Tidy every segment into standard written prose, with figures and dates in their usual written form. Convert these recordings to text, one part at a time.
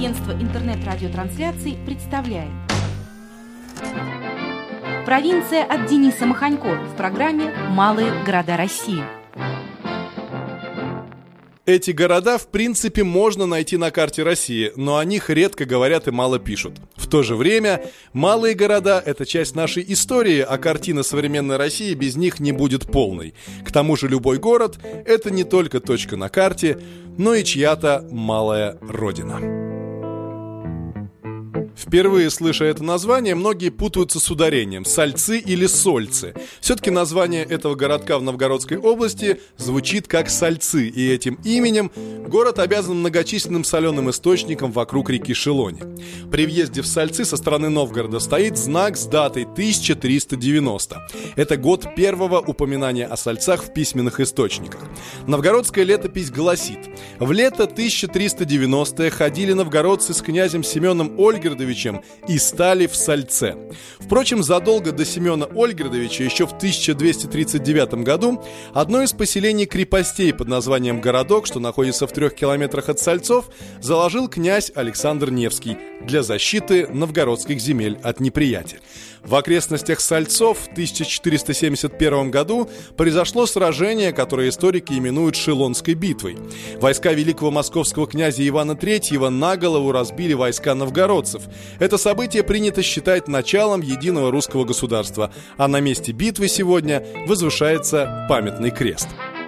Агентство интернет-радиотрансляций представляет. Провинция от Дениса Маханько в программе «Малые города России». Эти города, в принципе, можно найти на карте России, но о них редко говорят и мало пишут. В то же время, малые города – это часть нашей истории, а картина современной России без них не будет полной. К тому же любой город – это не только точка на карте, но и чья-то малая родина. Впервые слыша это название, многие путаются с ударением – Сальцы или Сольцы. Все-таки название этого городка в Новгородской области звучит как Сальцы, и этим именем город обязан многочисленным соленым источникам вокруг реки Шелони. При въезде в Сальцы со стороны Новгорода стоит знак с датой 1390. Это год первого упоминания о Сальцах в письменных источниках. Новгородская летопись гласит: в лето 1390 ходили новгородцы с князем Семеном Ольгердовичем и стали в Сальце. Впрочем, задолго до Семена Ольгердовича, еще в 1239 году, одно из поселений крепостей под названием Городок, что находится в 3 километрах от Сальцов, заложил князь Александр Невский для защиты новгородских земель от неприятия. В окрестностях Сальцов в 1471 году произошло сражение, которое историки именуют Шелонской битвой. Войска великого московского князя Ивана III на голову разбили войска новгородцев. Это событие принято считать началом единого русского государства, а на месте битвы сегодня возвышается памятный крест.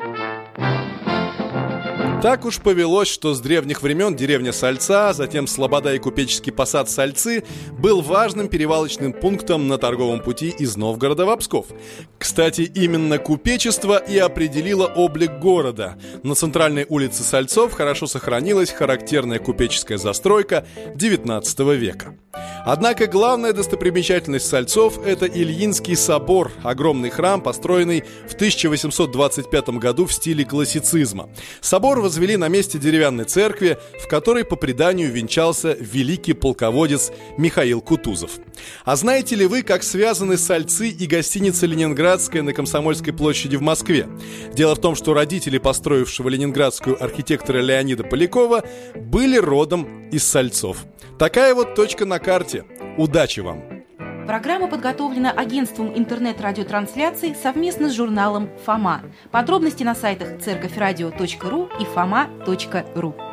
Так уж повелось, что с древних времен деревня Сальца, затем Слобода и купеческий посад Сальцы был важным перевалочным пунктом на торговом пути из Новгорода в Псков. Кстати, именно купечество и определило облик города. На центральной улице Сальцов хорошо сохранилась характерная купеческая застройка XIX века. Однако главная достопримечательность Сальцов – это Ильинский собор, огромный храм, построенный в 1825 году в стиле классицизма. Собор возвели на месте деревянной церкви, в которой по преданию венчался великий полководец Михаил Кутузов. А знаете ли вы, как связаны Сальцы и гостиница «Ленинградская» на Комсомольской площади в Москве? Дело в том, что родители построившего ленинградскую архитектора Леонида Полякова были родом из Сальцов. Такая вот точка на карте. Удачи вам! Программа подготовлена агентством интернет-радиотрансляций совместно с журналом «Фома». Подробности на сайтах церковьрадио.ру и foma.ru.